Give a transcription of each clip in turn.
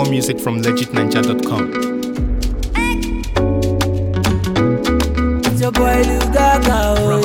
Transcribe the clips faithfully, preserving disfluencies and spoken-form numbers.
More music from legit ninja dot com. It's your boy Lil Gaga, oh,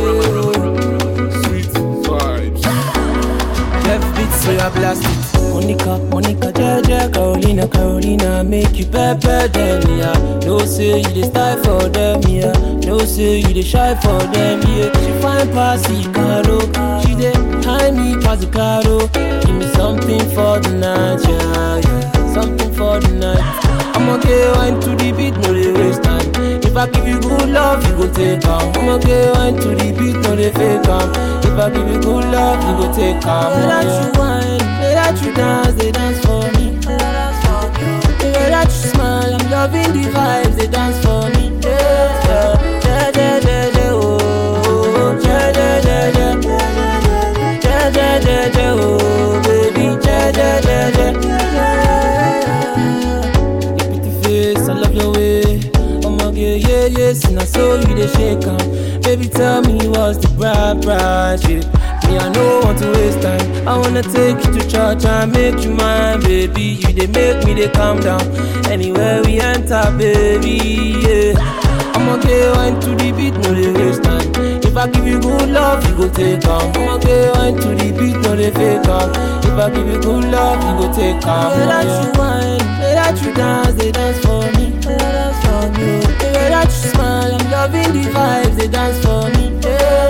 Sweet vibes. Jeff Beats, so I blast it. Monica, Monica, Jaja, Carolina, Carolina, make you pepper them, yeah. No say you dey style for them, yeah. No say you dey shy for them, yeah. She fine pass the caro, she dey high me pass the caro. Give me something for the night, yeah, yeah. Something for the night. I'm okay, wine to the beat, no dey waste time. If I give you good love, you go take am. I'm okay, wine to the beat, no dey fake am. If I give you good love, you go take am. Say that you wine, say that you dance, they dance for me. Say that you smile, I'm loving the vibes, they dance for me. Yeah, yeah, yeah, yeah, yeah, oh, yeah, yeah, yeah, yeah, yeah, yeah, yeah, yeah, oh, baby, yeah, yeah, yeah, yeah. Your pretty face, I love your way. Yeah, yeah, yes, and I saw you they shake on. Baby, tell me what's the bright, bright shit. Me, I don't want to waste time. I wanna take you to church and make you mine, baby. You they make me they calm down. Anywhere we enter, baby, yeah. I'm okay, wine to the beat, no they waste time. If I give you good love, you go take on. I'm okay, wine to the beat, no they fake on. If I give you good love, you go take on. Say that you wine, say that you dance, they dance for me. They dance for me. That you smile, I'm loving the vibes, they dance for me. Yeah.